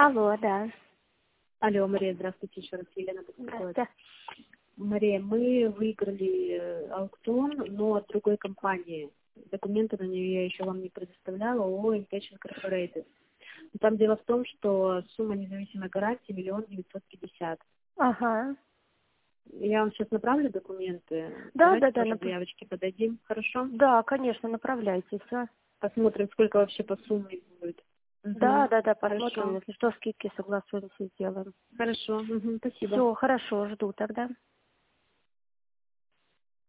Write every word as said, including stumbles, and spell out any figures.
Алло, да. Алло, Мария, здравствуйте, еще раз Елена беспокоит. Здравствуйте. Мария, мы выиграли э, аукцион, но от другой компании. Документы на нее я еще вам не предоставляла, ООО Intention Incorporated. Там дело в том, что сумма независимой гарантии миллион девятьсот пятьдесят. Ага. Я вам сейчас направлю документы. Да, Давайте да, да, тоже нап- заявочки подадим, хорошо? да, конечно, направляйте все. Посмотрим, сколько вообще по сумме будет. Да, Угу. да, да, посмотрим, Хорошо. если что, скидки согласуемся, сделаем. Хорошо. Угу. Спасибо. Все, хорошо, жду тогда.